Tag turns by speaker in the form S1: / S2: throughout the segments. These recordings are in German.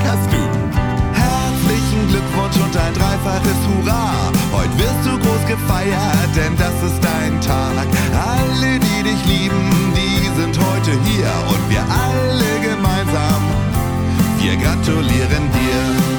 S1: hast du. Herzlichen Glückwunsch und ein dreifaches Hurra. Heute wirst du groß gefeiert, denn das ist dein Tag. Alle, die dich lieben, die sind heute hier. Und wir alle gemeinsam, wir gratulieren dir.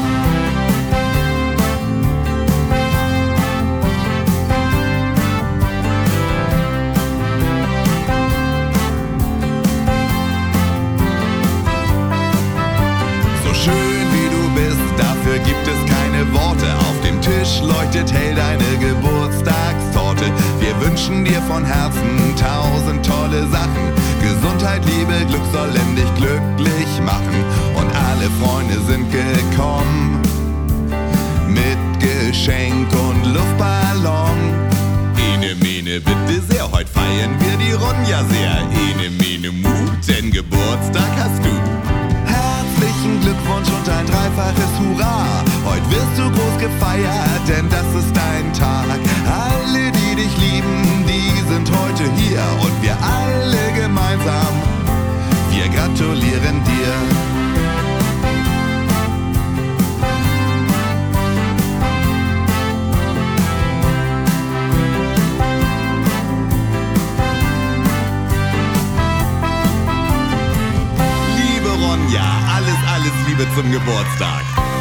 S1: Schön wie du bist, dafür gibt es keine Worte. Auf dem Tisch leuchtet hell deine Geburtstagstorte. Wir wünschen dir von Herzen 1000 tolle Sachen. Gesundheit, Liebe, Glück sollen dich glücklich machen. Und alle Freunde sind gekommen mit Geschenk und Luftballon. Ene, mene, bitte sehr, heute feiern wir die Ronja sehr. Ene, mene, mu, denn Geburtstag hast du. Herzlichen Glückwunsch und ein dreifaches Hurra. Heute wirst du groß gefeiert, denn das ist dein Tag. Alle, die dich lieben, die sind heute hier. Und wir alle gemeinsam, wir gratulieren dir. Ja, alles Liebe zum Geburtstag.